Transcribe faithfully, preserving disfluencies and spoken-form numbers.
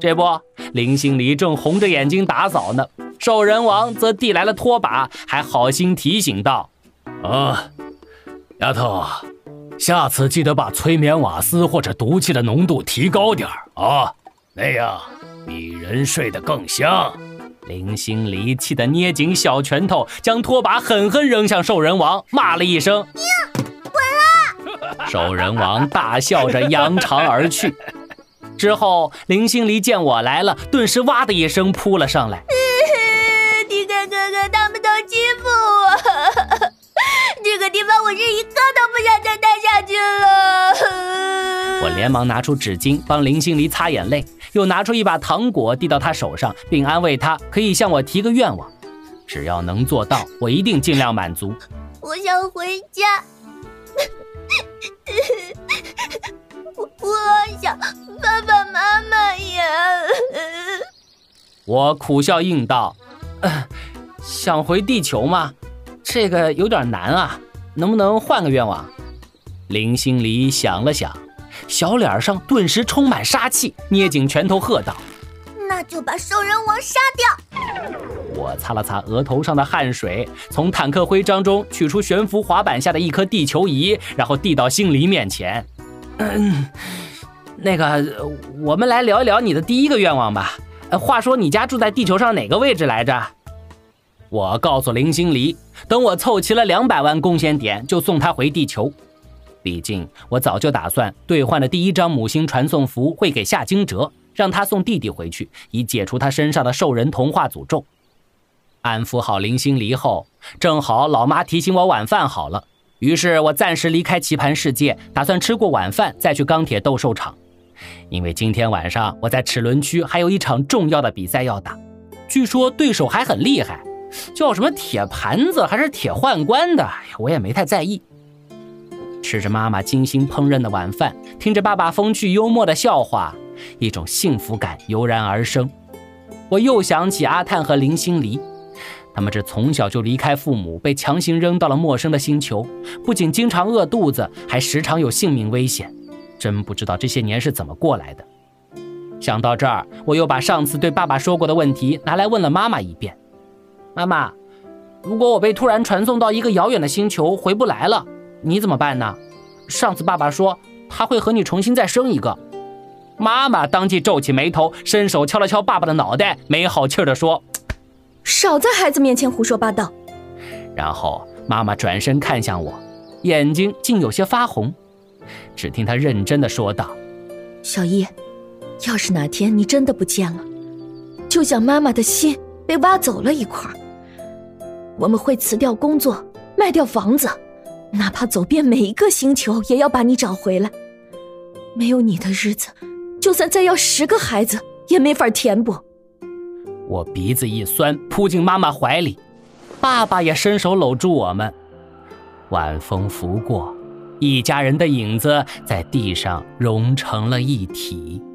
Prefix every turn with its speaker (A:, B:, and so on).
A: 这不，林心离正红着眼睛打扫呢，兽人王则递来了拖把，还好心提醒道：
B: 啊，丫头，下次记得把催眠瓦斯或者毒气的浓度提高点啊，那样比人睡得更香。
A: 林心离气得捏紧小拳头，将拖把狠狠扔向兽人王，骂了一声：
C: 呀，滚啊！
A: 兽人王大笑着扬长而去。之后，林心离见我来了，顿时哇的一声扑了上来。
C: 迪克哥哥，他们都欺负我，这个地方我是一刻都不想再待下去了。
A: 我连忙拿出纸巾帮林心离擦眼泪，又拿出一把糖果递到他手上，并安慰他可以向我提个愿望，只要能做到，我一定尽量满足。
C: 我想回家，我我好想爸爸妈妈呀。
A: 我苦笑应道：呃、想回地球吗？这个有点难啊，能不能换个愿望？林心离想了想，小脸上顿时充满杀气，捏紧拳头喝道：
C: 那就把兽人王杀掉。
A: 我擦了擦额头上的汗水，从坦克徽章中取出悬浮滑板下的一颗地球仪，然后递到心离面前。嗯，那个，我们来聊一聊你的第一个愿望吧。话说你家住在地球上哪个位置来着？我告诉林心离，等我凑齐了两百万贡献点，就送他回地球。毕竟我早就打算兑换的第一张母星传送符会给夏金哲，让他送弟弟回去，以解除他身上的兽人同化诅咒。安抚好林心离后，正好老妈提醒我晚饭好了，于是我暂时离开棋盘世界，打算吃过晚饭再去钢铁斗兽场。因为今天晚上我在齿轮区还有一场重要的比赛要打，据说对手还很厉害，叫什么铁盘子还是铁宦官的，我也没太在意。吃着妈妈精心烹饪的晚饭，听着爸爸风趣幽默的笑话，一种幸福感油然而生。我又想起阿探和林心离，他们这从小就离开父母，被强行扔到了陌生的星球，不仅经常饿肚子，还时常有性命危险，真不知道这些年是怎么过来的。想到这儿，我又把上次对爸爸说过的问题拿来问了妈妈一遍。妈妈，如果我被突然传送到一个遥远的星球，回不来了，你怎么办呢？上次爸爸说他会和你重新再生一个。妈妈当即皱起眉头，伸手敲了敲爸爸的脑袋，没好气地说：
D: 少在孩子面前胡说八道。
A: 然后妈妈转身看向我，眼睛竟有些发红。只听她认真地说道：
D: 小一，要是哪天你真的不见了，就像妈妈的心被挖走了一块，我们会辞掉工作，卖掉房子，哪怕走遍每一个星球，也要把你找回来。没有你的日子，就算再要十个孩子也没法填补。
A: 我鼻子一酸，扑进妈妈怀里，爸爸也伸手搂住我们。晚风拂过，一家人的影子在地上融成了一体。